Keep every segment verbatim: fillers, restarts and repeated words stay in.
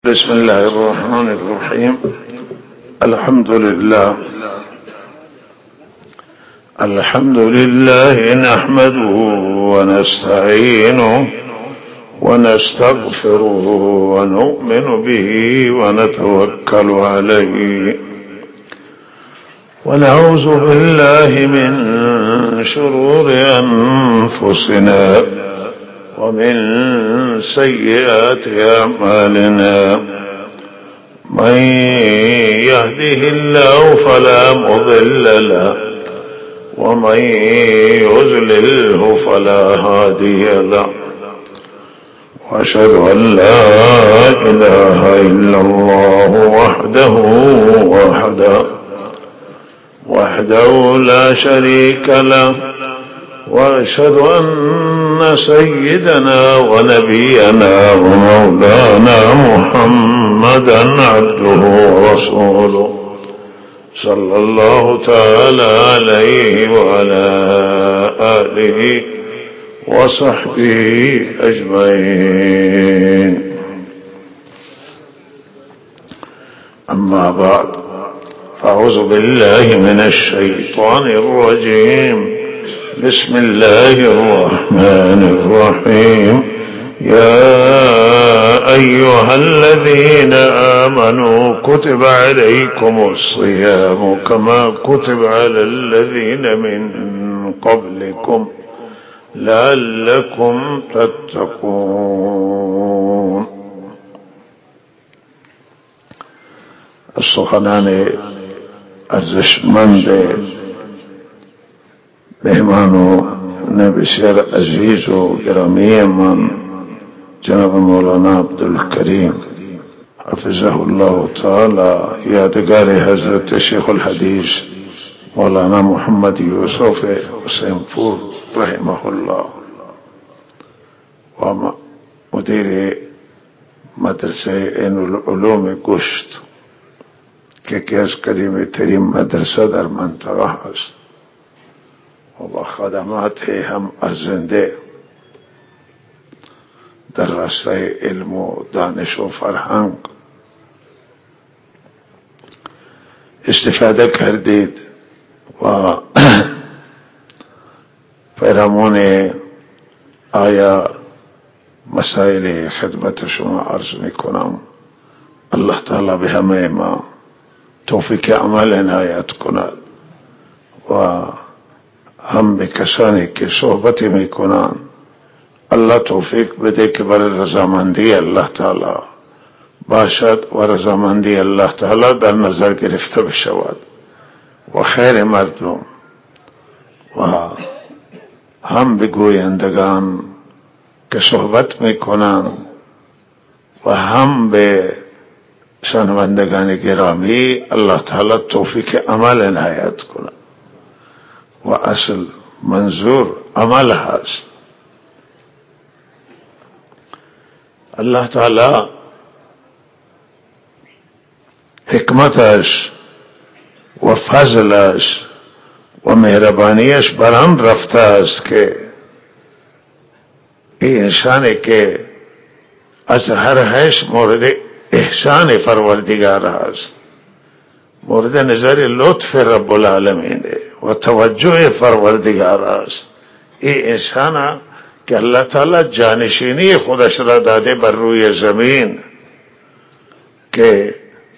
بسم الله الرحمن الرحيم. الحمد لله الحمد لله نحمده ونستعينه ونستغفره ونؤمن به ونتوكل عليه ونعوذ بالله من شرور أنفسنا ومن سيئات أعمالنا. من يهده الله فلا مضل له ومن يضلله فلا هادي له، وأشهد أن لا إله إلا الله وحده وحده وحده لا شريك له، وأشهد أن سيدنا ونبينا ومولانا محمدا عبده ورسوله صلى الله تعالى عليه وعلى آله وصحبه أجمعين. أما بعد، فأعوذ بالله من الشيطان الرجيم. بسم الله الرحمن الرحيم. يا أيها الذين آمنوا كتب عليكم الصيام كما كتب على الذين من قبلكم لعلكم تتقون. السخنان ارزشمند مهمانو بسیار عزیز و گرامی من جناب مولانا عبدالکریم حفظه الله تعالی، یادگار حضرت شیخ الحدیث مولانا محمد یوسف حسین پور رحمه الله و مدیر مدرسه عین العلوم گشت که یکی از قدیمی ترین مدرسه در منطقه است و با خدمات هم ارزنده در راستای علم و دانش و فرهنگ استفاده کردید و پیرامون آیا مسائل خدمت شما عرض میکنم. الله تعالی به همه ما توفیق عمل عنایت کند و هم به کسانی که صحبت میکنند الله توفیق بده که برای رضامندی الله تعالی باشد و رضامندی الله تعالی در نظر گرفته بشود و خیر مردم و هم به گویندگان که صحبت میکنند و هم به شنوندگان گرامی الله تعالی توفیق عمل عنایت کند و اصل منظور عمل هست. الله تعالی حکمتش و فضلش و مهربانیش بر آن رفته است که این انسانی که از هر هش مورد احسان پروردگار است، مورد نظر لطف رب العالمین و توجه پروردگار است، این انسان که الله تعالی جانشینی خودش را داده بر روی زمین که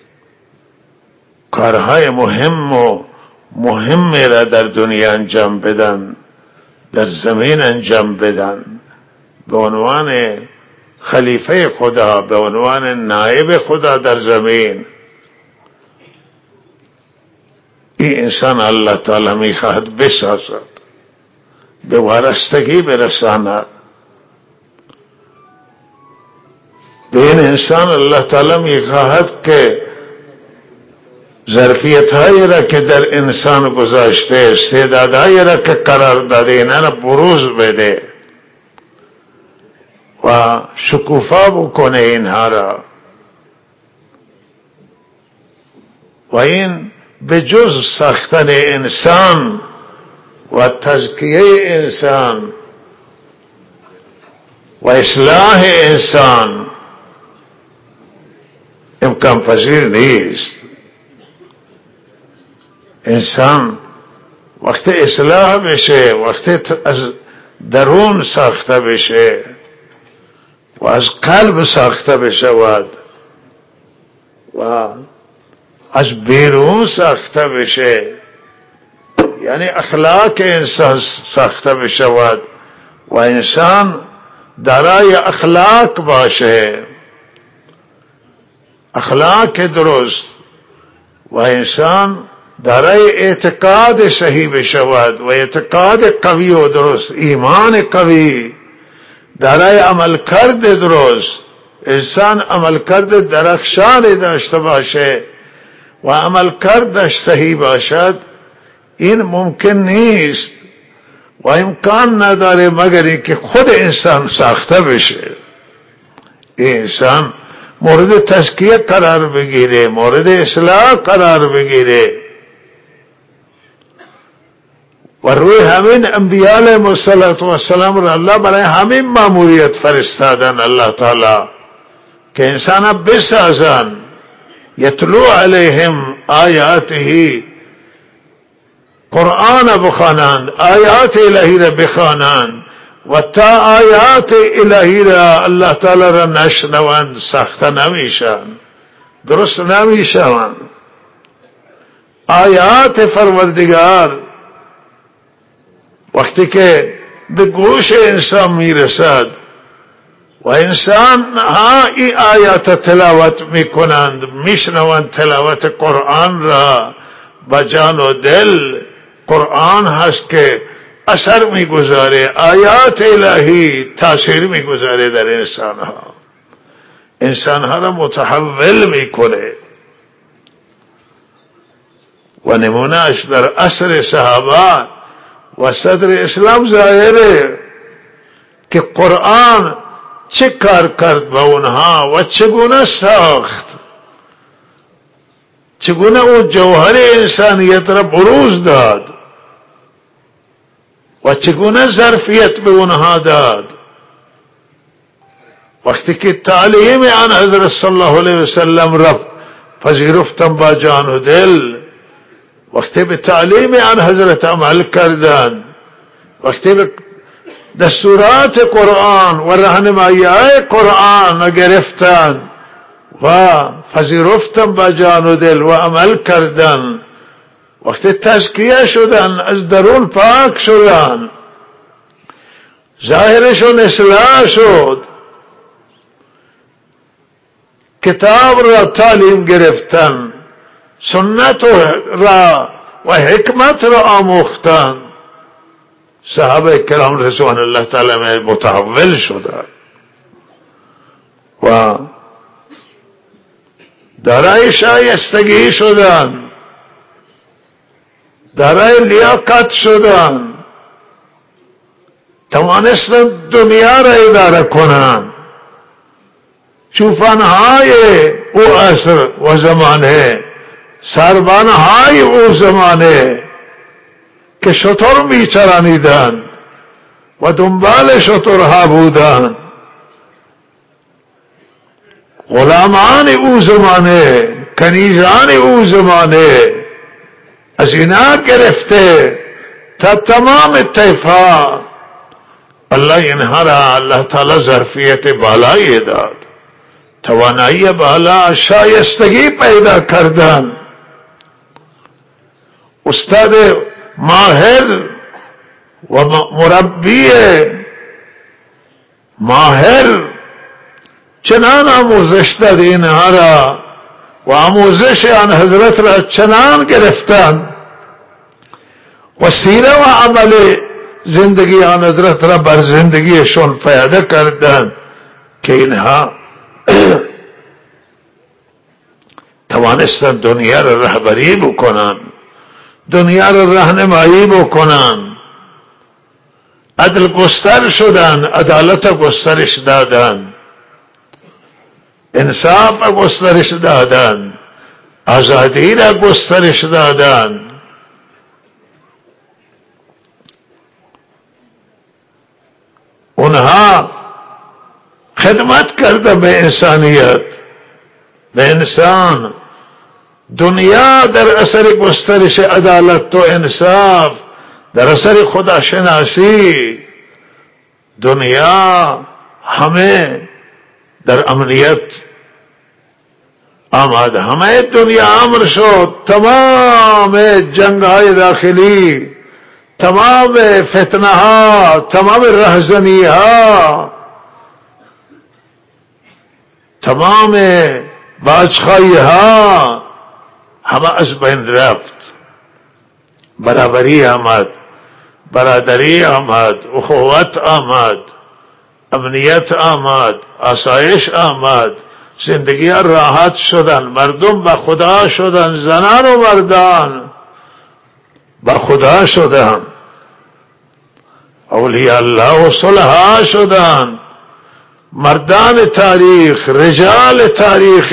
کارهای مهم و مهم را در دنیا انجام بدن، در زمین انجام بدن، به عنوان خلیفه خدا، به عنوان نائب خدا در زمین، این انسان الله تعالی میخواهد بسازد، به وارستگی برساند. به این انسان الله تعالی میخواهد که ظرفیت هایی را که در انسان گذاشته، استعدادهایی را که قرار داده، اینا را بروز بده و شکوفا بکنه اینها را. و این به جز ساختن انسان و تزکیه انسان و اصلاح انسان امکان پذیر نیست. انسان وقتی اصلاح بشه، وقتی از درون ساخته بشه و از قلب ساخته بشود و از بیرون ساخته بشه، یعنی اخلاق انسان ساخته بشود و انسان دارای اخلاق باشه، اخلاق درست، و انسان دارای اعتقاد صحیح بشود و اعتقاد قوی و درست، ایمان قوی، دارای عمل کرد درست، انسان عمل کرد درخشان داشته باشه و عمل کردش صحیح باشد، این ممکن نیست و امکان نداره مگر اینکه خود انسان ساخته بشه. انسان مورد تزکیه قرار بگیره، مورد اصلاح قرار بگیره. و روی همین انبیاء علیهم السلام را الله برای همین ماموریت فرستادن الله تعالی که انسان بسازن، یتلو علیهم آیاته، قرآن بخوانند، آیات الهی را بخوانند و تا آیات الهی را الله تعالی را نشنوند ساخته نمیشن، درست نمیشن. آیات پروردگار وقتی که به گوش انسان میرسد و انسان ها این آیات تلاوت میکنند، میشنوند تلاوت قرآن را با جان و دل، قرآن هست که اثر میگذاره، آیات الهی تاثیر میگذاره در انسان ها، انسان ها را متحول میکنه. و نمونهش در عصر صحابه و صدر اسلام ظاهره که قرآن چه کار کرد با اونها و چگونه ساخت، چگونه او جوهر انسانیت را بروز داد و چگونه ظرفیت به اونها داد. وقتی که تعلیم آن حضرت صلی الله علیه وسلم را پذیرفتن با جان و دل، وقتی به تعلیم آن حضرت عمل کردند، وقتی به دستورات قرآن و راهنمایی قرآن گرفتند و پذیرفتن با جان و دل و عمل کردند، وقتی تزکیه شدن، از درون پاک شدن، ظاهرشون اصلاح شد، کتاب را تعلیم گرفتن، سنت را و حکمت را آموختن، صحابه کرام رضوان الله تعالی متحول شدند و دارای شایستگی شدند، دارای لیاقت شدند، توانستند دنیا را اداره کنند. چوپانهای او عصر و زمانه، سربانهای او زمانه که شتر میچرانیدند و دنبال شترها بودند، غلامان او زمانه، کنیزان او زمانه، از اینا گرفته تا تمام طیفا، الله اینها را الله تعالی ظرفیت بالایی داد، توانایی بالا، شایستگی پیدا کردن. استاد ماهر و مربی ماهر چنان آموزش داد اینها را و آموزش آن حضرت را چنان گرفتند و سیره و عمل زندگی آن حضرت را بر زندگیشون پیاده کردند که اینها توانستند دنیا را رهبری بکنند، دنیا را راهنمایی بکنند، عدل گستر شدند، عدالت گسترش دادند، انصاف گسترش دادند، آزادی را گسترش دادند. اونها خدمت کرده به انسانیت به انسان دنیا در اثر گسترش عدالت و انصاف، در اثر خداشناسی، دنیا همه در امنیت آمد، همه دنیا امر شد. تمام جنگ های داخلی، تمام فتنه ها، تمام رهزنی ها، تمام باجخایی ها همه از بین رفت. برابری آمد، برادری آمد، اخوت آمد، امنیت آمد، آسایش آمد، زندگی راحت شدن، مردم با خدا شدن، زنان و مردان با خدا شدن، اولیاء الله و صلحا شدن، مردان تاریخ، رجال تاریخ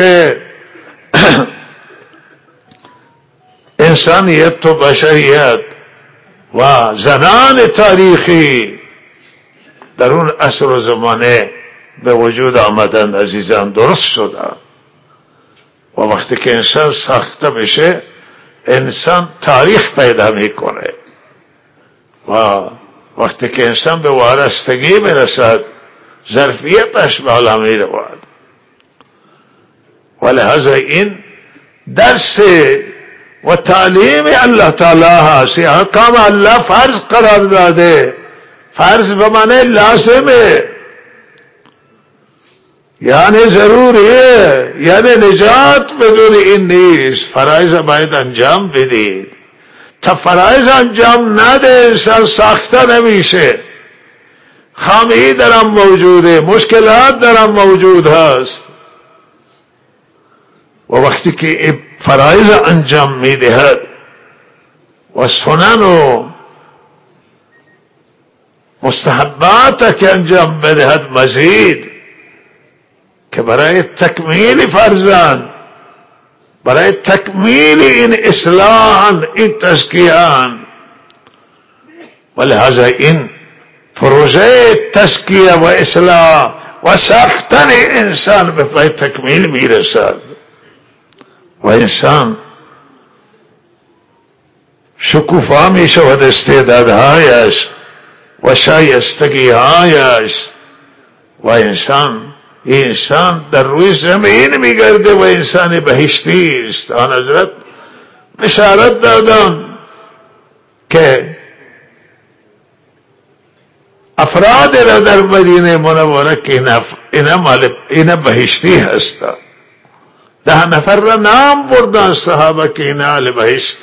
انسانیت و بشریت و زنان تاریخی در اون عصر و زمانه به وجود آمدند. عزیزان درست شدند. و وقتی که انسان ساخته بشه، انسان تاریخ پیدا میکنه. و وقتی که انسان به وارستگی برسد، ظرفیتش بالا می رود. ولهذا این درس و تعلیم الله تعالی هست. احکام الله فرض قرار داده. فرض به معنی لازمه، یعنی ضروریه، یعنی نجات بدون این نیست. فرایض باید انجام بدید. تا فرایض انجام نده انسان ساخته نمیشه. خامی درم موجوده، مشکلات درم موجود هست. و وقتی که فرایض انجام میدهد و سنن و مستحبات که انجام بدهد، مزید که برای تکمیل فرزند، برای تکمیل این اصلاح، این تزکیان، ولهذا این پروژه تزکیه و اصلاح و ساختن انسان به پای تکمیل میرسد و انسان شکوفا می شود استعدادهایش و شایستگیهایش و انسان انسان در روی زمین میگرده و انسان بهشتی است. آن حضرت بشارت دادن که افراد را در مدینه منوره که اینا مال اینا بهشتی هستند. ده نفر را نام بردن صحابه که اینا اهل بهشت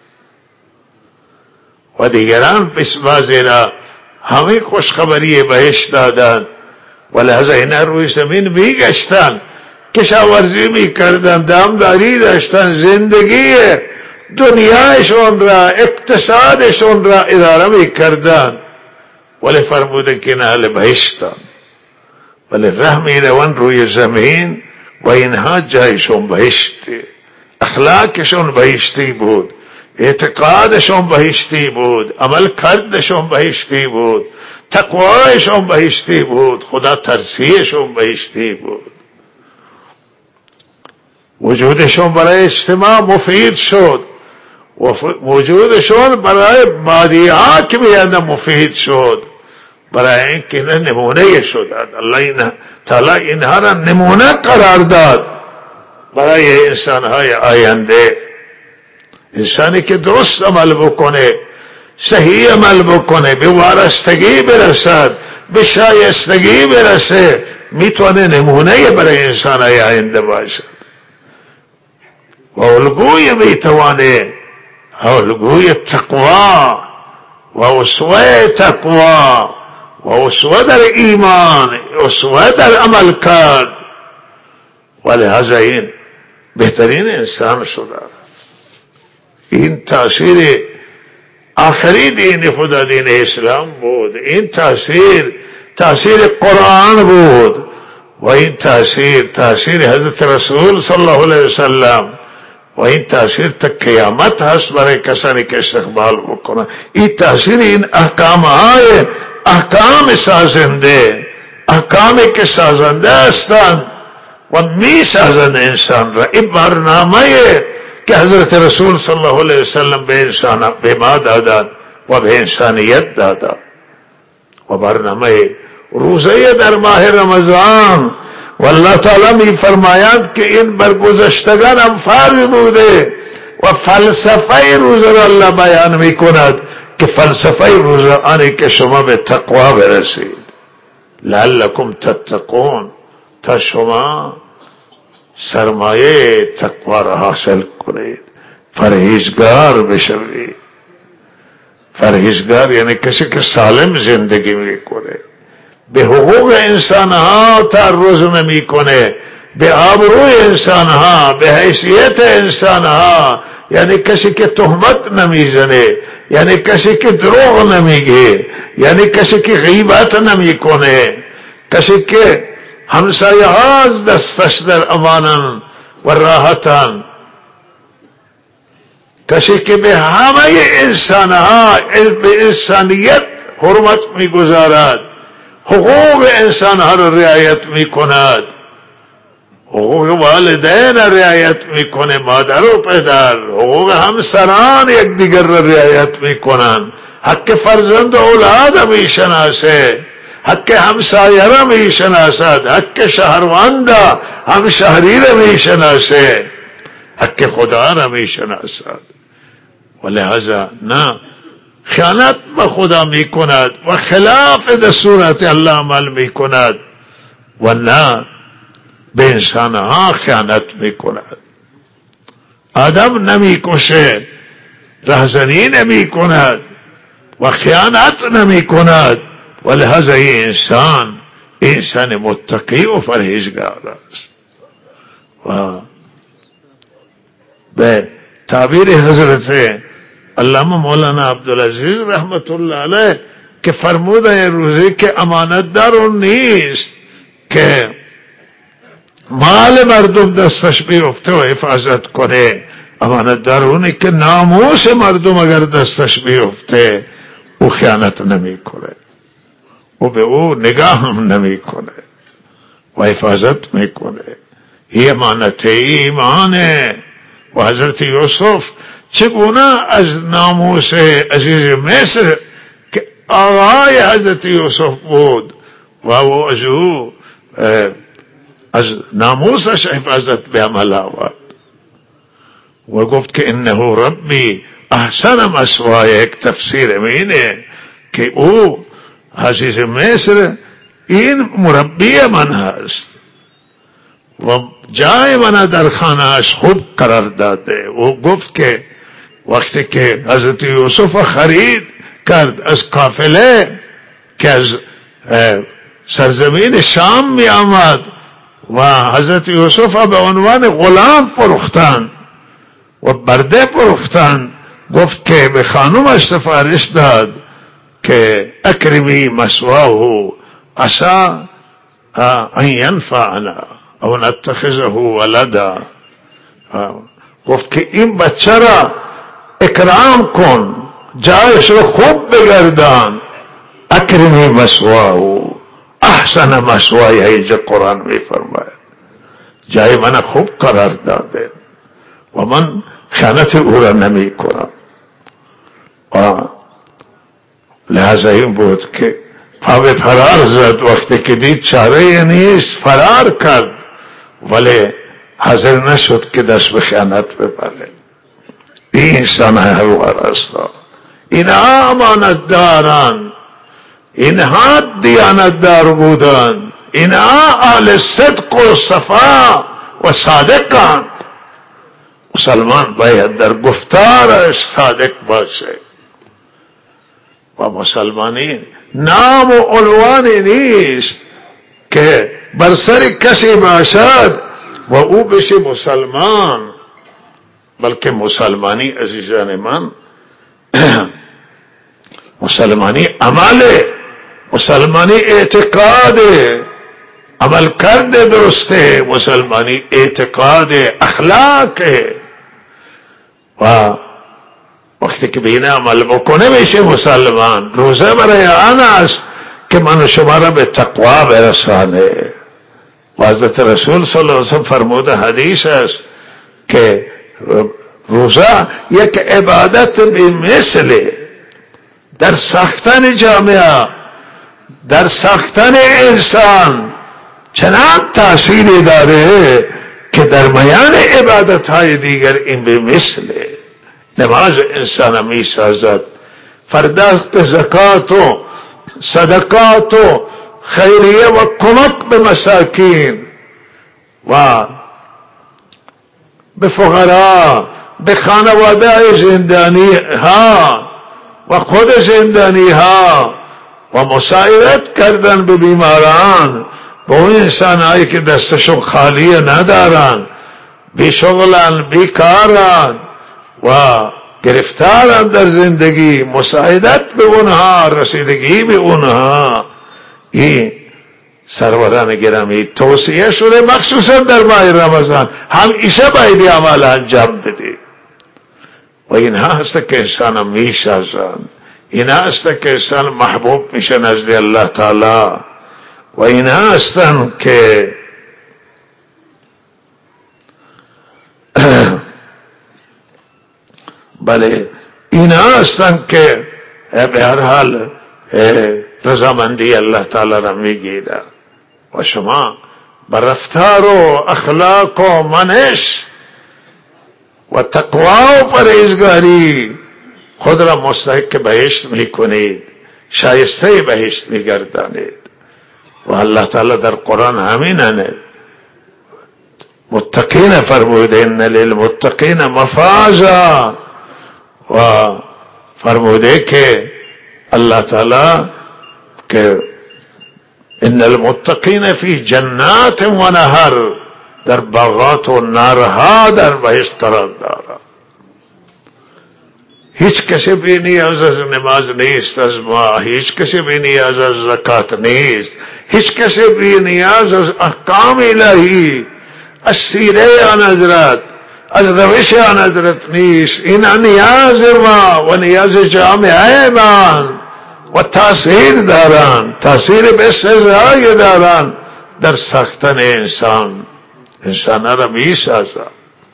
و دیگران بازی را همه خوشخبری بهشت دادند. ولهذا اینا روی زمین میگشتن، کشاورزی میکردن، دامداری داشتن، زندگی دنیایشون را، اقتصادشون را اداره میکردن. ولی فرمودن که اینا اهل بهشتن، ولی ره میروند روی زمین و اینها جایشون بهشتی، اخلاقشون بهشتی بود، اعتقادشون بهشتی بود، عمل کردشون بهشتی بود، تقوایشون بهشتی بود، خدا ترسیشون بهشتی بود. وجودشون برای اجتماع مفید شد و وجودشون برای بادیها که بیانده مفید شد، برای اینکه نمونه شدند. الله تعالی اینها را نمونه قرار داد برای انسانهای آینده. انسانی که درست عمل بکنه، صحیح عمل بکنه، به وارستگی برسد، به شایستگی برسه، میتونه نمونه برای انسانهای آینده باشد و الگوی میتونه، الگوی تقوا و اسوه تقوا و اسوه در ایمان، اسوه در عمل کرد. ولهذا این بهترین انسان شده. این تاثیر آخری دین خدا دین اسلام بود. این تاثیر تاثیر قرآن بود و این تاثیر تاثیر حضرت رسول صلی الله علیه وسلم و این تاثیر تا قیامت هست برای کسانی که استقبال بکنن. این تاثیر این احکام های احکام سازنده، احکامی که سازنده هستند و می سازند انسان را. این برنامه که حضرت رسول صلی الله علیه وسلم به انسان به ما دادند و به انسانیت دادند. و برنامه روزه در ماه رمضان و الله تعالی می فرماید که این بر گذشتگان هم فرض بوده و فلسفه روزه را الله بیان می کند که فلسفه روزه آنه که شما به تقوا برسید، لعلکم تتقون، تا شما سرمایه تقوا را حاصل کنید، پرهیزگار بشوید. پرهیزگار یعنی کسی که سالم زندگی میکنه، به حقوق انسانها تعرض نمیکنه، به آبروی انسانها، به حیثیت انسانها، یعنی کسی که تهمت نمیزنه، یعنی کسی که دروغ نمیگه، یعنی کسی که غیبت نمیکنه، کسی که همسایه ها از دستش در امانن و راحتن، کسی که به همه انسانها به انسانیت حرمت میگذارد، حقوق انسانها را رعایت میکند، حقوق والدین را رعایت میکنه، مادر و پدر، حقوق همسران یکدیگر را رعایت میکنن، حق فرزند و اولاد میشناسه، حق همسایه را میشناسد، حق شهروند همشهری را میشناسه، حق خدا را میشناسد. و لہذا نه خیانت به خدا میکند و خلاف دستورات الله عمل میکند و نه به انسانها خیانت میکند. آدم نمیکشه، رهزنی نمیکند و خیانت نمیکند و لہذا این انسان انسان متقی و پرهیزگار است. و به تعبیر حضرت علامه مولانا عبدالعزیز رحمت الله علیه که فرموده روزی که امانتدار اون نیست که مال مردم دستش بیفته و حفاظت کنه، امانتدار اونه که ناموس مردم اگر دستش بیفته او خیانت نمی کنه و به او نگاه هم نمی کنه و حفاظت می کنه. این امانت ایمانه. و حضرت یوسف چگونه از ناموس عزیز مصر که آقای حضرت یوسف بود و او از او از ناموسش حفاظت به عمل آورد و گفت که انه ربی احسن مثوای. یک تفسیر اینه که او عزیز مصر این مربی من هست و جای من در خانهش خوب قرار داده. او گفت که وقتی که حضرت یوسف خرید کرد از قافله که از سرزمین شام می آمد و حضرت یوسف به عنوان غلام فروختند و برده فروختند، گفت که به خانمش سفارش داد که اکرمی مثواه عسى ان ینفعنا او نتخذه ولدا. گفت که این بچه را اکرام کن، جایش رو خوب بگردان. اکرمی مثواه احسن مثوای. اینجا قرآن می فرماید جای من خوب قرار داده و من خیانت او را نمی کنم. لہذا این بود که پا به فرار زد. وقتی که دید چاره نیست فرار کرد، ولی حاضر نشد که دست به خیانت ببره. این انسان هروار است. اینها امانت دارن، اینها دیانتدار بودن، اینها اهل صدق و صفا و صادقان. مسلمان باید در گفتارش صادق باشه و مسلمانی نام و عنوانی نیست که بر سر کسی باشد و او بشه مسلمان، بلکه مسلمانی عزیزان من مسلمانی عمله، مسلمانی اعتقاد، عمل کرده درسته، مسلمانی اعتقاد اخلاق. و وقتی که بینه عمل بکنه میشه مسلمان. روزه برای آن است که من شما را به تقوا برسانه. و حضرت رسول صلی الله علیه وسلم فرموده حدیث است که روزه یک عبادت بمثل در ساختن جامعه، در ساختن انسان چنان تأثیری داره که در میان عبادت های دیگر این بمثل. نماز انسان می سازد، پرداخت زکات و صدقات و خیریه و کمک به مساکین و به فقرا، به خانواده زندانی ها و خود زندانی ها و مساعدت کردن به بیماران، به اون انسان هایی که دستشون خالی ندارن، بی شغلن، بیکارن و گرفتارن در زندگی، مساعدت به اونها، رسیدگی به اونها. این سروران گرامی توصیه شده مخصوصا در ماه رمضان همیشه باید عمل انجام بدید و اینها هست که انسان میسازند، اینها هست که انسان محبوب میشه نزد الله تعالی و اینها هستند که بله اینها هستند که به هر حال رضامندی الله تعالی را میگیره و شما بر رفتار و اخلاق و منش و تقوا و پرهیزگاری خود را مستحق بهشت میکنید، شایسته بهشت میگردانید و الله تعالی در قرآن همینه متقین فرموده ان للمتقین مفازا و فرموده که الله تعالی که ان المتقین فی جنات و نهر، در باغات و نهرها در بهشت قرار دارد. هیچ کسی بی نیاز از نماز نیست از ما، هیچ کسی بی نیاز از زکات نیست، هیچ کسی بی نیاز از احکام الهی، از سیره آن حضرت، از روش آن حضرت نیست. این نیاز ما و نیاز جامعه ما و تأثیر دارن، تأثیر بسزایی دارن در ساختن انسان، انسان را می سازد.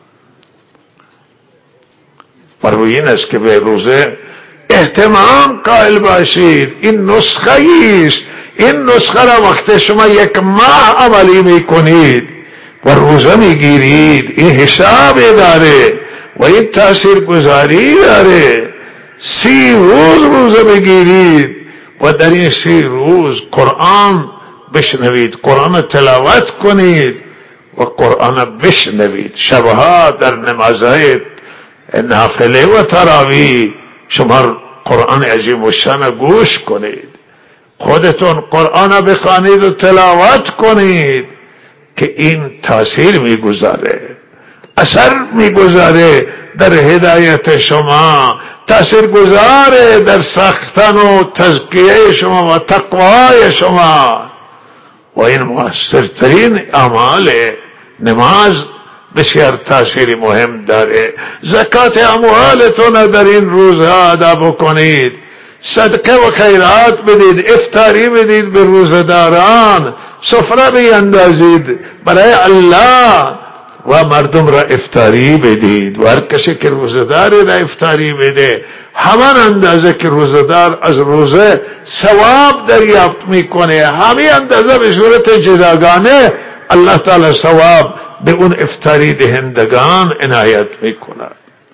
پروی این است که به روزه اهتمام قائل باشید. این نسخه است، این نسخه را وقت شما یک ماه عملی می کنید و روزه می گیرید، این حساب داره و این تأثیر گذاری داره. سی روز روزه بگیرید و در این سی روز قرآن بشنوید، قرآن تلاوت کنید و قرآن بشنوید. شبها در نمازهای نافله و تراویح شما قرآن عظیم الشان گوش کنید، خودتون قرآن بخوانید و تلاوت کنید که این تاثیر میگذاره، اثر میگذاره در هدایت شما، تاثیر گذاره در ساختن و تزکیه شما و تقوای شما و این مؤثرترین اعمال. نماز بسیار تاثیری مهم داره. زکات اموالتون در این روزها ادا بکنید، صدقه و خیرات بدید، افطاری بدید به روزداران، سفره بیندازید برای الله و مردم را افطاری بدید و هر کسی که روزداری را افطاری بده همان اندازه که روزدار از روزه ثواب دریافت میکنه، همین اندازه به صورت جداگانه الله تعالی ثواب به اون افطاری دهندگان عنایت میکند.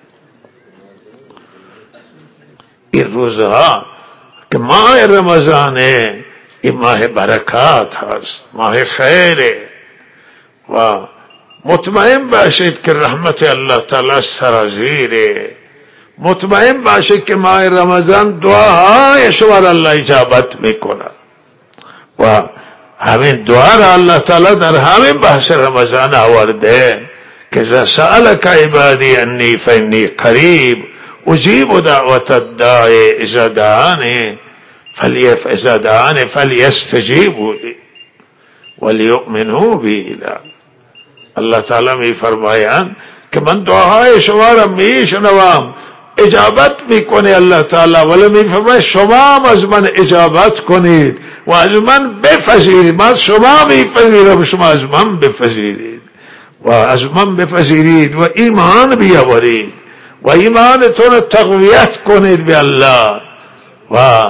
این روزها که ماه رمضانه، این ماه برکات هست، ماه خیره و مطمئن باشید که رحمت الله تعالی سرازیره. مطمئن باشید که ماه رمضان دعاهای شما را الله اجابت میکند و همین دعا را الله تعالی در همین بحث رمضان آورده که اذا سألك عبادی انی فانی قریب اجیب دعوت الداعی اذا دعانی فلیف اذا دعانی فلیستجیبوا لی ولیؤمنوا بی. الله تعالی می فرمایند که من دعاهای شما را می شنوم، اجابت می کنه الله تعالی، ولی می فرماید شما از من اجابت کنید و از من بپذیرید، من از شما میپذیرم، شما از من بپذیرید و از من بپذیرید و ایمان بیاورید و ایمانتون تقویت کنید به الله و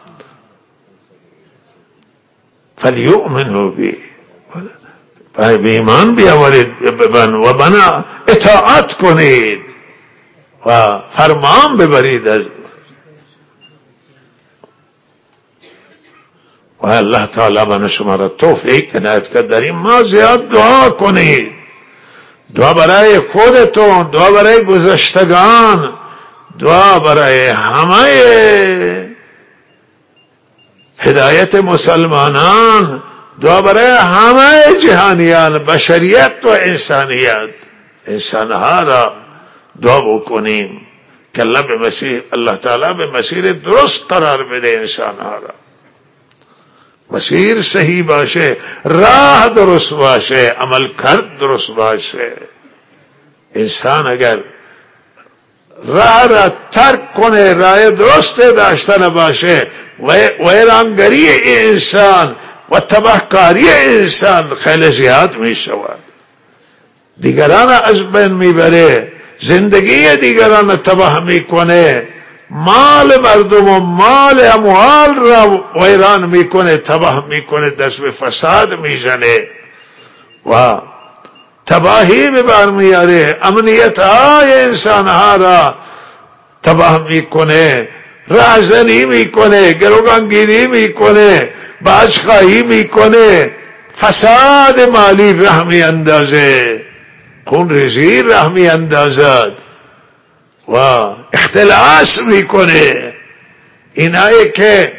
فلیؤمنوا بی، به ایمان بیاورید و بنا اطاعت کنید و فرمان ببرید از و الله تعالی من شما را توفیق عنایت کرد در این ما زیاد دعا کنید، دعا برای خودتون، دعا برای گذشتگان، دعا برای همه هدایت مسلمانان، دعا برای همه جهانیان، بشریت و انسانیت، انسانها را دعا بکنیم که الله به مسیر الله تعالی به مسیر درست قرار بده انسانها را، مسیر صحیح باشه، راه درست باشه، عمل کرد درست باشه. انسان اگر راه را ترک کنه، راه درست داشته نباشه، ویرانگری انسان و تباهکاری انسان خیلی زیاد می شود، دیگران از بین میبره، زندگی دیگران تباه میکنه، مال مردم و مال اموال را ویران میکنه، تباه میکنه، دست به فساد میزنه و تباهی به بر میاره، امنیت های انسان ها را تباه میکنه، رهزنی میکنه، گروگانگیری میکنه، باجخواهی میکنه، فساد مالی راه میاندازه، خون ریزی راه میاندازد و اختلاس میکنه. اینایی که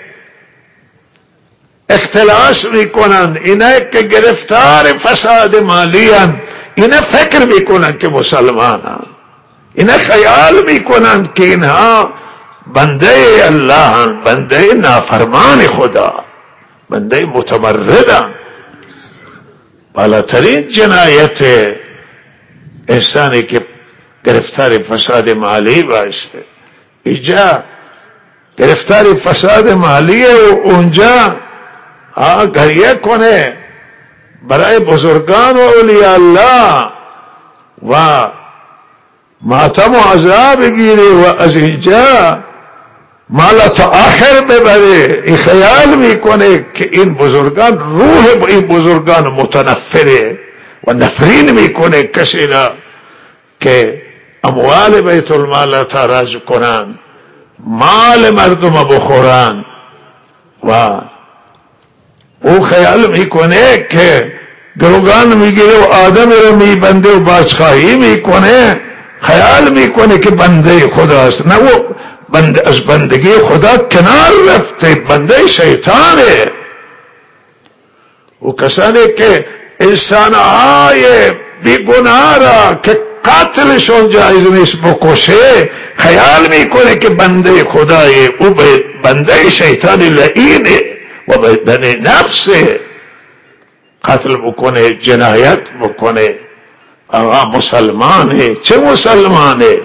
اختلاس میکنند، اینایی که گرفتار فساد مالی هستند، اینا فکر میکنند که مسلمانند، اینا خیال میکنند که اینها بنده الله هستند، بنده نافرمان خدا، بنده متمردند. بالاترین جنایت انسانی که گرفتار فساد مالی باشه، اینجا گرفتار فساد مالی و اونجا گریه کنه برای بزرگان و اولیاء الله و ماتم و عذاب بگیره و از اینجا مالت آخر ببره. این خیال میکنه که این بزرگان، روح با این بزرگان متنفره و نفرین میکنه کسی را که اموال بیت المال تاراج کنند، مال مردم بخورند و او خیال میکنه که گروگان میگیره و آدم رو میبنده و بازخواهی میکنه، خیال میکنه که بنده خداست. نه، او بنده از بندگی خدا کنار رفته، بنده شیطانه. و کسانی که انسانهای بیگناه را که قتلشون جایز نیست بکشه، خیال میکنه که بنده خدای، او بنده شیطان لعینه و بدن نفسه، قتل بکنه، جنایت بکنه. آقا مسلمانه، چه مسلمانه؟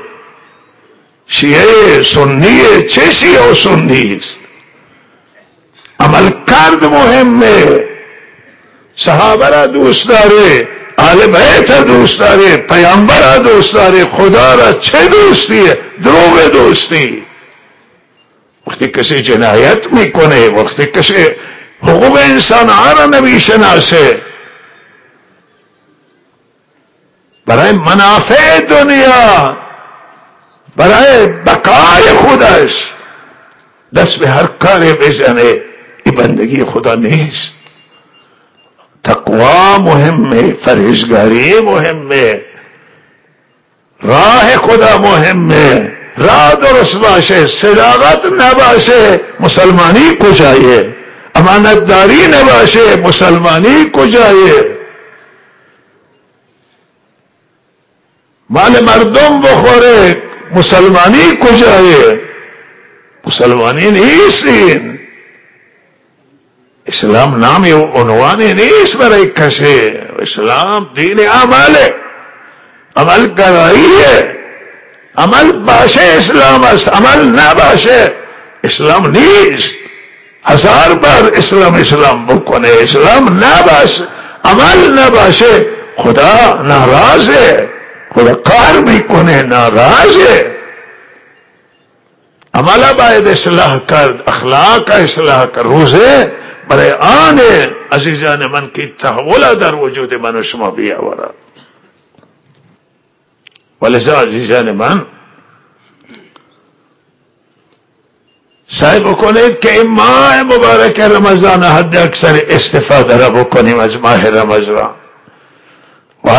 شیعه سنیه، چه شیعه و سنی است؟ عمل کرد مهمه، صحابه را دوست داره، آل بیت را دوست داره، پیامبر را دوست داره، خدا را چه دوستیه؟ دروغ دوستی. وقتی کسی جنایت میکنه، وقتی کسی حقوق انسان ها را نمیشناسه، برای منافع دنیا، برای بقای خودش دست به هر کاری بزنه، این بندگی خدا نیست. تقوا مهمه، پرهیزگاری مهمه، راه خدا مهمه. راه درست باشه، صداقت نباشه، مسلمانی کجایه؟ امانتداری نباشه، مسلمانی کجایه؟ مال مردم بخوره، مسلمانی کجایه؟ مسلمانی نیستین. اسلام نامی و عنوانی نیست برای کسی. اسلام دین عمله، عمل گراییه. عمل باشه اسلام است، عمل نباشه اسلام نیست. هزار بار اسلام اسلام بکنه، اسلام نباشه، عمل نباشه، خدا ناراضه، خدا کار میکنه ناراضه. عمل باید اصلاح کرد، اخلاق اصلاح کرد. روزه برای آن عزیزان من که تحول در وجود من و شما بیاورد. ولذا عزیزان من سعی بکنید که این ماه مبارک رمضان حد اکثر استفاده را بکنیم از ماه رمضان و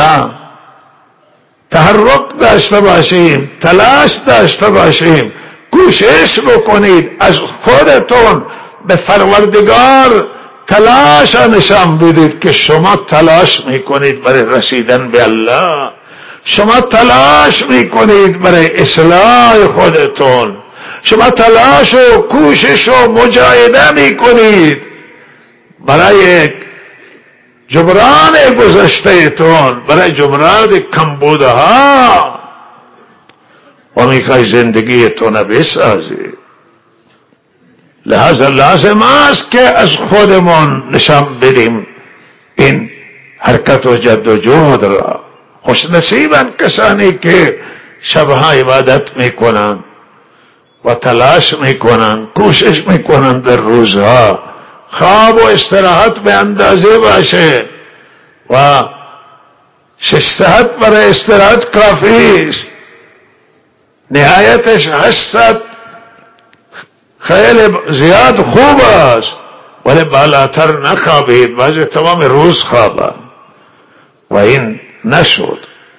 تحرک داشته باشیم، تلاش داشته باشیم، کوشش بکنید از خودتون به پروردگار تلاش نشان بدید که شما تلاش میکنید برای رسیدن به الله، شما تلاش میکنید برای اصلاح خودتون، شما تلاش و کوشش و مجاهده میکنید برای جبران گذشتهتون، برای جبران کمبودها و میخوای زندگیتون بسازید. لحاظا لازم است که از خودمون نشان بدیم این حرکت و جد و جهد را. خوش نصیبن کسانی که شبها عبادت میکنند و تلاش میکنند، کوشش میکنند در روزها خواب و استراحت به اندازه باشه و شش ساعت برای استراحت کافی است، نهایتش هشت ساعت خیلی زیاد خوب است، ولی بالاتر نخوابید، بعضی تمام روز خوابه و این نشد.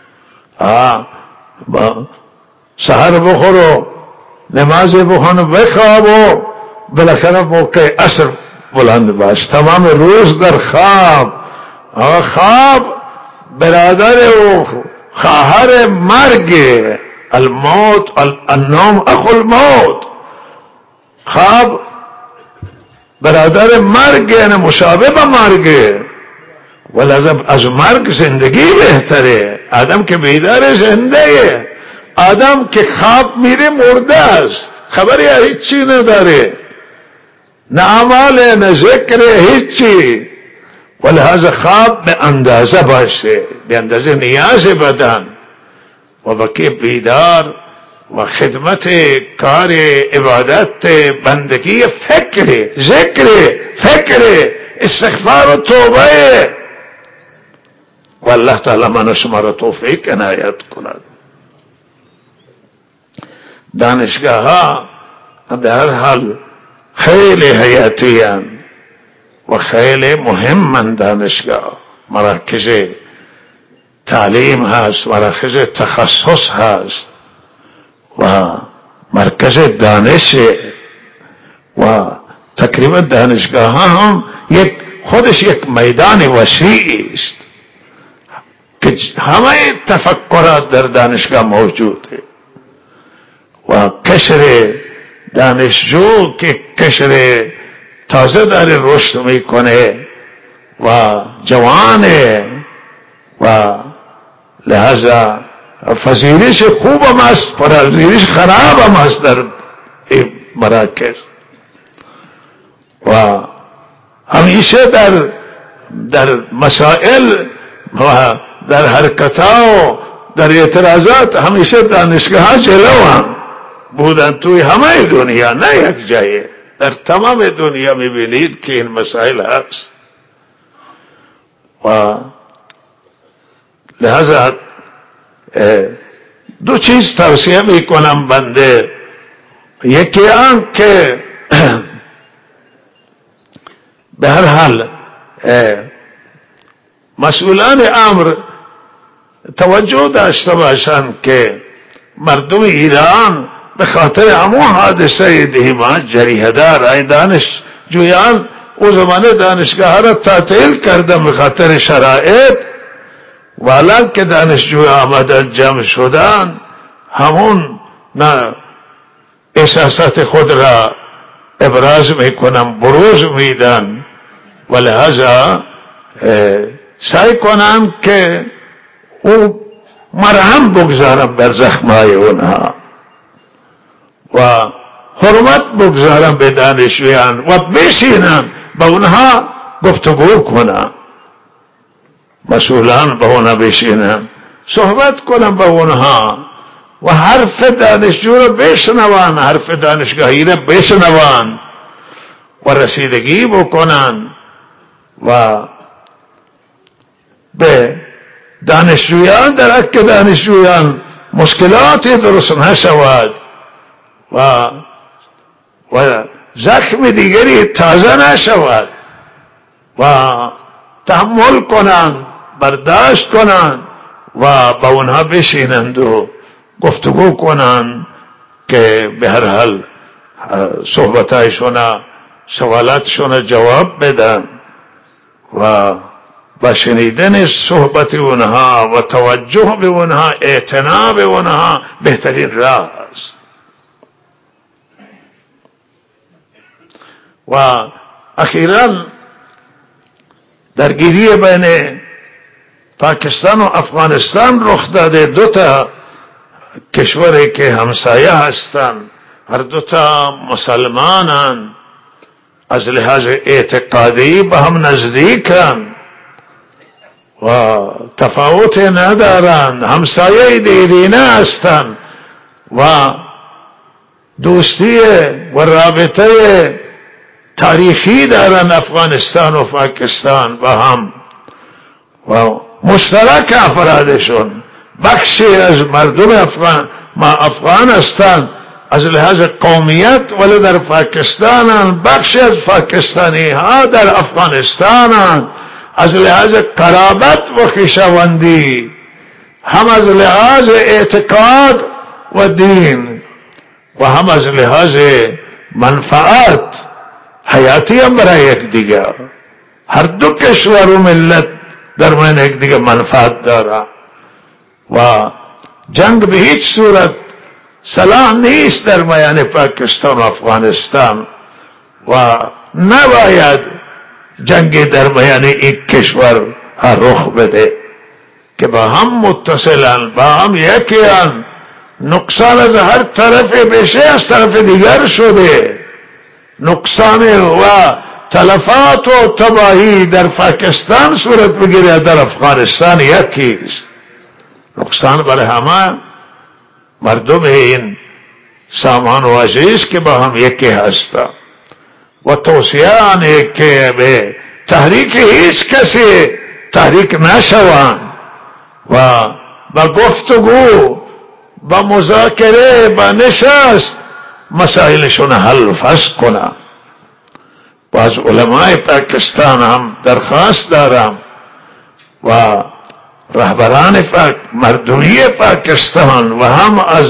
سحر بخورو، نماز بخونو، بخوابو، بالاخره موقع عصر بلند باش، تمام روز در خواب. خواب برادر و خواهر مرگ، الموت النوم اخو الموت. خواب برادر مرگ، یعنی مشابه به مرگ، ولازم از مرگ زندگی بهتره. آدم که بیدار زنده، آدم که خواب میره مرده است، خبری هیچی نداره، نه عمل نه ذکر هیچی. ولهذا خواب به اندازه باشه، به اندازه نیاز بدن و بکی بیدار و خدمت کار عبادت بندگی، فکر ذکر فکر استغفار و توبه و الله تعالی من و شما را توفیق عنایت کند. دانشگاه ها به هر حال خیلی حیاتی هستند و خیلی مهمند. دانشگاه مراکز تعلیم هست، مراکز تخصص هست و مرکز دانش و تقریبا دانشگاه ها هم یک خودش یک میدان وسیع است که همه تفکرات در دانشگاه موجوده و کشر دانشجو که کشر تازه داره رشد میکنه و جوانه و لہذا فضیلش خوب هم است، فضیلش خراب هم است در این مراکز و همیشه در در مسائل و در حرکتها و در اعتراضات همیشه دانشگاه ها جلو هم بودن توی همه دنیا، نه یک جایه، در تمام دنیا میبینید که این مسائل هست و لہذا دو چیز توصیه میکنم بنده. یکی آن که به هر حال مسئولان امر توجه داشته باشند که مردم ایران به خاطر همون حادثه دهیما جریحه دار دانش جویان او زمانه دانشگاه را تعطیل کردن به خاطر شرایط، والا که دانشجو آمدن جمع شدن همون نه احساسات خود را ابراز میکنن، بروز میدن و لہذا سعی کنن که او مرهم بگذارن بر زخمای اونها و حرمت بگذارم به دانشجویان و بشینم با اونها گفتگو کنم، مسئولان با اونها بشینم صحبت کنم با اونها و حرف دانشجو رو بشنوان، حرف دانشگاهی رو بشنوان و رسیدگی بکنن و به دانشجویان در حق دانشجویان مشکلاتی درست نشود و و زخم دیگری تازه نشود و تحمل کنند، برداشت کنند و با اونها بشینند و گفتگو کنند که به هر حال صحبتایشون سوالاتشون جواب بدن و با شنیدن صحبت اونها و توجه به اونها، اعتنا به اونها بهترین راه است. و اخیراً درگیری بین پاکستان و افغانستان رخ داده، دو تا کشوری که همسایه هستند، هر دو تا مسلمانان، از لحاظ اعتقادی به هم نزدیکن و تفاوت ندارند، همسایه دیرینه هستند و دوستی و رابطه تاریخی دارن افغانستان و پاکستان با هم و مشترک افرادشون بخشی از مردم افغان ما افغان هستند از لحاظ قومیت، ولی در پاکستان بخشی از پاکستانی ها در افغانستان از لحاظ قرابت و خویشاوندی، هم از لحاظ اعتقاد و دین و هم از لحاظ منفعت حیاتی هم برای یک دیگر. هر دو کشور و ملت در میان یک دیگر منفعت داره و جنگ به هیچ صورت صلاح نیست در میان پاکستان و افغانستان و نباید جنگ در میان این کشور ها رخ بده که با هم متصلن، با هم یکیان. نقصان از هر طرف بشه از طرف دیگر شده، نقصان و تلفات و تباهی در پاکستان صورت بگیره، در افغانستان یکیست. نقصان برای همه مردم این سامان و عزیز که با هم یکی هستند و توصیه آنه که به تحریک هیچ کسی تحریک نشوند و با گفتگو، با مذاکره، با نشست مسائلشون حل فصل کنم. و از علمای پاکستان هم درخواست دارم و رهبران مردمی پاکستان و هم از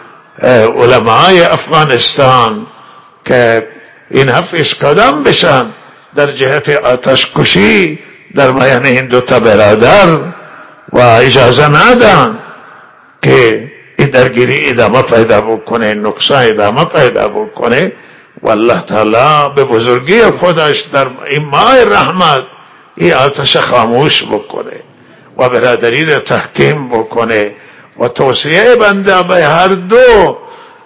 علمای افغانستان که این پیش قدم بشن در جهت آتش کشی در میان این دو تا برادر و اجازه ندن که این درگیری ادامه پیدا بکنه، نقصان ادامه پیدا بکنه و الله تعالی به بزرگی خودش در این ماه رحمت این آتش خاموش بکنه و برادری را تحکیم بکنه و توصیه بنده به هر دو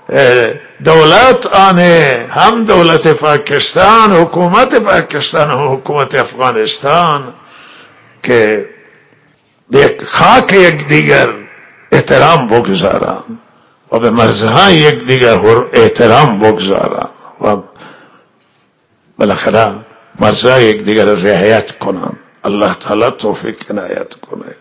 دولت آنه، هم دولت پاکستان، حکومت پاکستان و حکومت افغانستان، که به خاک یک دیگر احترام بگذارن و به مرزهای یک دیگر احترام بگذارن و بالاخره مرزهای یک دیگر رعایت کنن. الله تعالی توفیق عنایت کنه.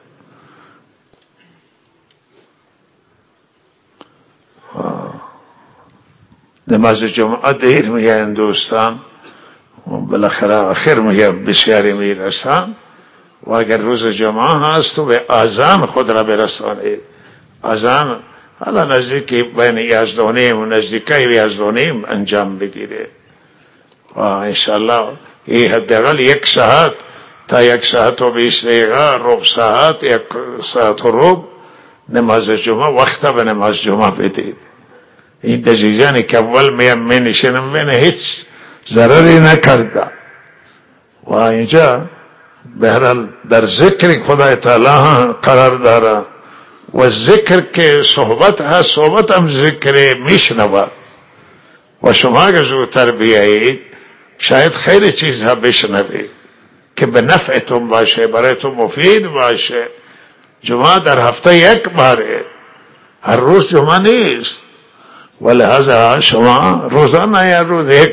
نماز جمعه دیر میگن دوستان، بالاخره آخر میگه بسیاری میرسن و اگر روز جمعه هست و به آذان خود را برسانید. آذان حالا نزدیکی بین یازدونیم و نزدیکی یازدونیم انجام بگیره و انشاءالله این حداقل یک ساعت تا یک ساعت و بیست دقیقه، ربع ساعت، یک ساعت و ربع نماز جمعه وقت به نماز جمعه بدید. این دجیجانی که اول میم می نشنم بینه هیچ ضرری نکرده و اینجا بهرحال در ذکر خدای تعالی قرار داره و ذکر که صحبت هست، صحبت هم ذکر میشنود و شما اگر زودتر بیایید شاید خیلی چیزها بشنوید که به نفعتون باشه، برایتون مفید باشه. جمعه در هفته یک باره، هر روز جمعه نیست، ولهذا شما روزانه یا روز یک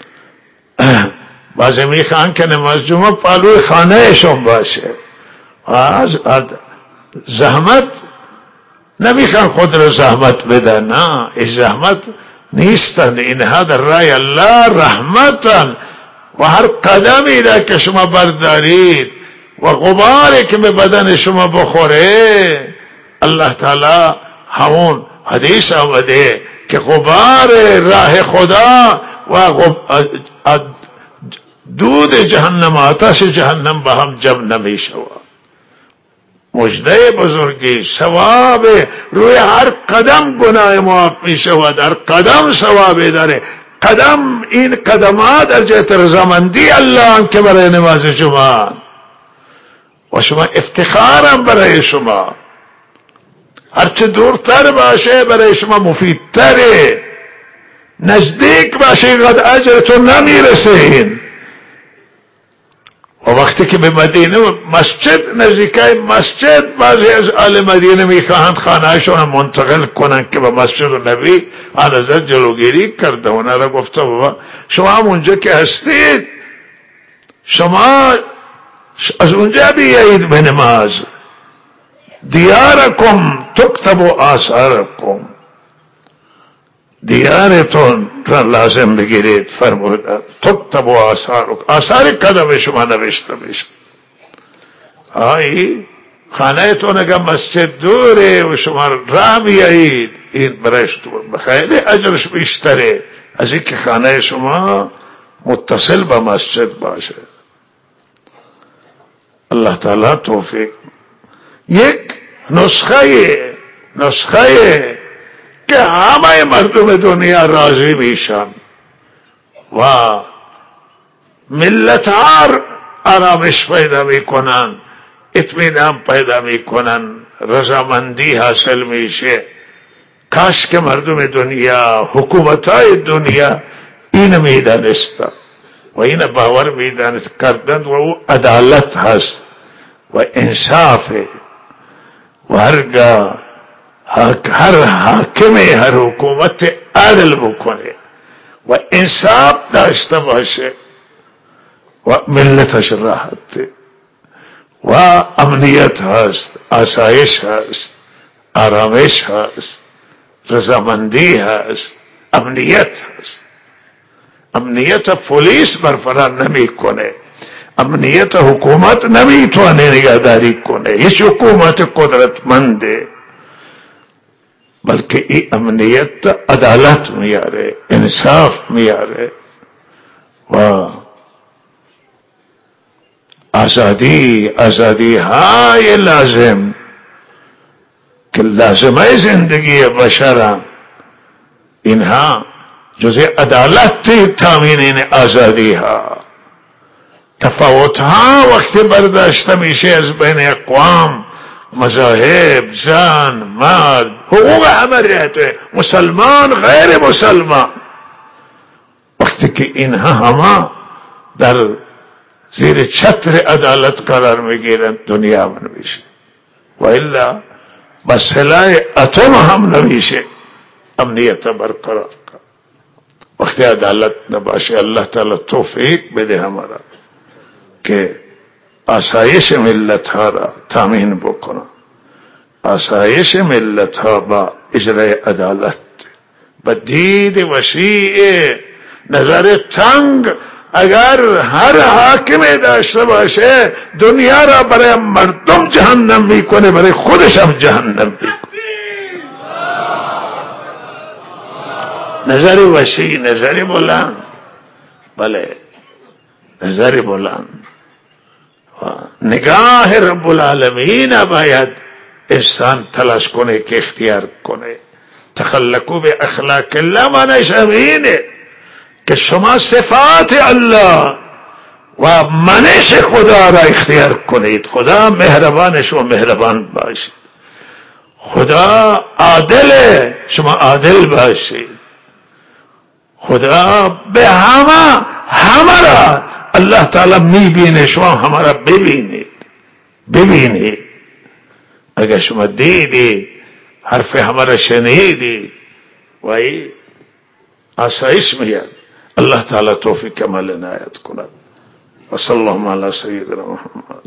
بعضی میخوان که نماز جمعه پالوی خانه شون باشه و از زحمت نمیخوان خود رو زحمت بدن. نه، این زحمت نیستن، اینها در رای الله رحمتن و هر قدمی را که شما بردارید و غباری که به بدن شما بخوره الله تعالی همون حدیث آمده که غبار راه خدا و دود جهنم، آتش جهنم با هم جمع نمی شود. مجده بزرگی، ثواب روی هر قدم گناه معاف می شود، هر قدم ثواب داره. قدم این قدمات از جهت رضامندی الله که برای نماز جمعه و شما افتخارم برای شما، هرچه دورتر باشه برای شما مفیدتره، نزدیک باشه قد اجرتون نمیرسین. و وقتی که به مدینه مسجد نزدیکای مسجد بعضی از آل مدینه میخواهند خانهشون منتقل کنند که به مسجد نبی آن ازت جلوگیری کرده. اونا را گفته بابا شما هم اونجا که هستید شما از اونجا بیایید به نماز. دیارکم تکتب آثارکم، دیارتون را لازم بگیرید. فرمودند تکتب آثارکم، آثار قدم شما نوشته میشه. آئی خانه تون اگر مسجد دوره و شما راه بیایید این برایش خیلی اجرش بیشتره از این که خانه شما متصل به مسجد باشه. الله تعالی توفیق. یک نسخه نسخه که همه مردم دنیا راضی میشن و ملت ها آرامش پیدا میکنن، اطمینان پیدا میکنن، رضامندی حاصل میشه. کاش که مردم دنیا، حکومتای دنیا این میدانستن و این باور میدانست کردند و او عدالت هست و انصاف و هرگاه هر حاکم هر حکومت عدل بکنه و انصاف داشته باشه و ملتش راحت و امنیت هست، آسایش هست، آرامش هست، رضامندی هست، امنیت هست. امنیت پولیس برقرار نمیکنه، امنیت حکومت نمیتونه نگهداری کنه، هیچ حکومت قدرتمنده، بلکه این امنیت عدالت میاره، انصاف میاره و آزادی آزادی های لازم که لازمه زندگی بشرم اینها جزء عدالت تامین این آزادی ها. تفاوت ها وقتی برداشته میشه از بین اقوام، مذاهب، زن، مرد، حقوق همه رعایت، مسلمان غیر مسلمان، وقتی که اینها همه در زیر چتر عدالت قرار میگیرند دنیا امن میشه و الا با سلاح اتم هم نمیشه امنیت برقرار کن. وقتی عدالت نباشه الله تعالی توفیق بده ہمارا که آسایش ملت ها را تامین بکنه. آسایش ملت ها با اجرای عدالت، با دید وسیع، نظر تنگ. اگر هر حاکم داشته باشه دنیا را برای مردم جهنم میکنه، برای خودش هم جهنم میکنه. نظر وسیع، نظر بلند، بله نظر بلند. نگاه رب العالمین باید انسان تلاش کنه که اختیار کنه. تخلقو به اخلاق الله معنیش امینه که شما صفات الله و منش خدا را اختیار کنید. خدا مهربان، شما مهربان باشید. خدا عادل، شما عادل باشید. خدا به همه همه را الله تعالی میبینه، شما همه را ببینید ببینید. اگر شما دیدید حرف همه را شنیدید وای آسایش میاد. الله تعالی توفیق کمال عنایت کند. و صلی الله علی سیدنا محمد.